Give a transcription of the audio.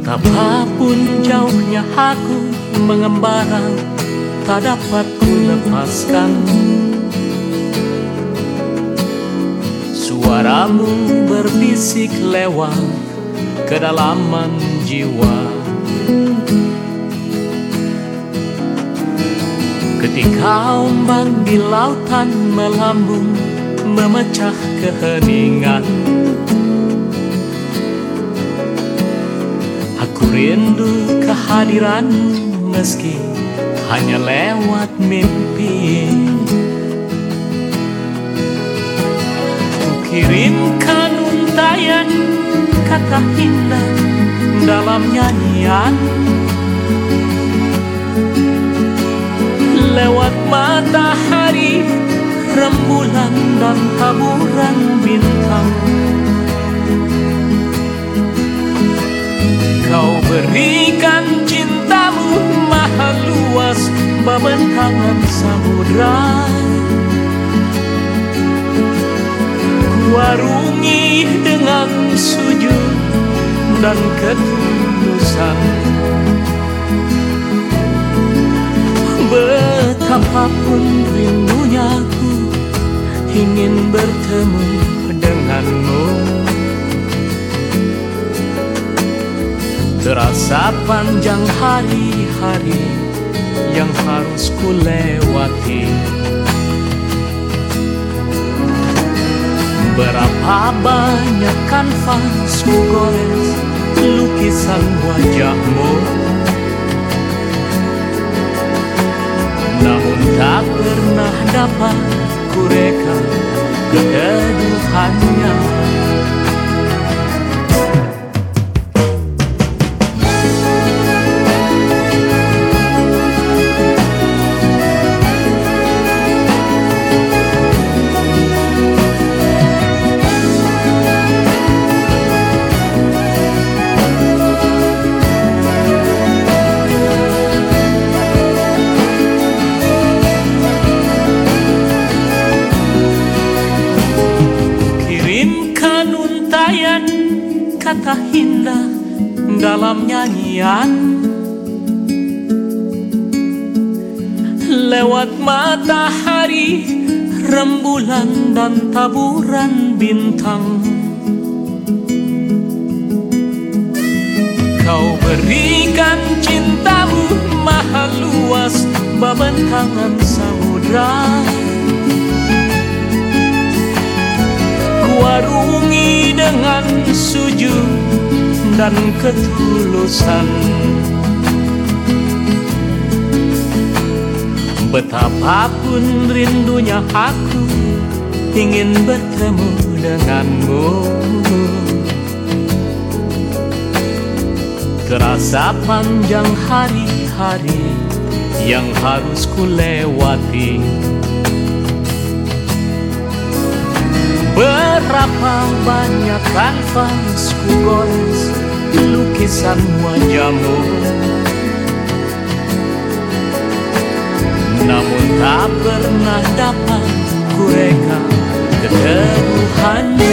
Betapapun jauhnya aku mengembara, tak dapat ku lepaskan suaramu berbisik lewat kedalaman jiwa. Ketika ombak di lautan melambung memecah keheningan, aku rindu kehadiranmu meski hanya lewat mimpi. Ku kirimkan untayan kata indah dalam nyanyian, lewat matahari, rembulan dan taburan bintang. Kau berikan cintamu maha luas membentangan samudra. Ku arungi dengan sujud dan ketulusan. Betapapun rindunya aku ingin bertemu denganmu. Terasa panjang hari-hari yang harus ku lewati. Berapa banyak kanvas ku gores lukisan wajahmu, namun tak pernah dapat ku reka keteduhannya. Kata indah dalam nyanyian, lewat matahari, rembulan dan taburan bintang. Kau berikan cintamu maha luas membentangan samudra. Ku arungi dengan sujud dan ketulusan. Betapapun rindunya aku ingin bertemu denganmu. Terasa panjang hari-hari yang harus ku lewati. Berapa banyak kanvas ku gores lukisan wajahmu, namun tak pernah dapat ku reka keteduhannya.